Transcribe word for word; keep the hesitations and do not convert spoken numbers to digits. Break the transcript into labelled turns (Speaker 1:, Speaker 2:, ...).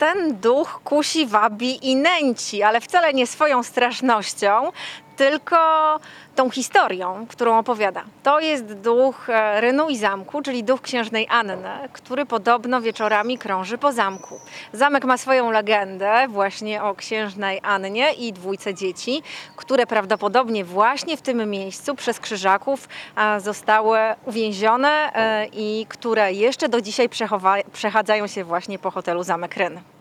Speaker 1: ten duch kusi, wabi i nęci, ale wcale nie swoją strasznością, tylko tą historią, którą opowiada. To jest duch e, Rynu i zamku, czyli duch księżnej Anny, który podobno wieczorami krąży po zamku. Zamek ma swoją legendę właśnie o księżnej Annie i dwójce dzieci, które prawdopodobnie właśnie w tym miejscu przez Krzyżaków e, zostały uwięzione e, i które jeszcze do dzisiaj przechowa- przechadzają się właśnie po hotelu Zamek Ryn.